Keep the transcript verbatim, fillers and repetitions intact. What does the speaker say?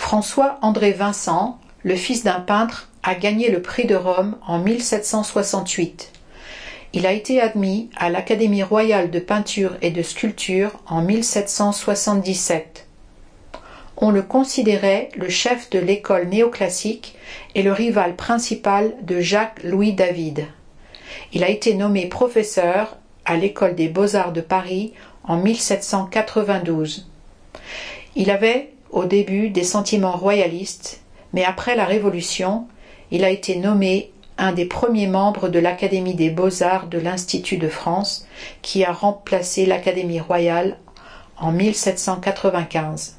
François-André Vincent, le fils d'un peintre, a gagné le prix de Rome en mille sept cent soixante-huit. Il a été admis à l'Académie royale de peinture et de sculpture en mille sept cent soixante-dix-sept. On le considérait le chef de l'école néoclassique et le rival principal de Jacques-Louis David. Il a été nommé professeur à l'École des Beaux-Arts de Paris en mille sept cent quatre-vingt-douze. Il avait au début des sentiments royalistes, mais après la Révolution, il a été nommé un des premiers membres de l'Académie des Beaux-Arts de l'Institut de France, qui a remplacé l'Académie royale en mille sept cent quatre-vingt-quinze.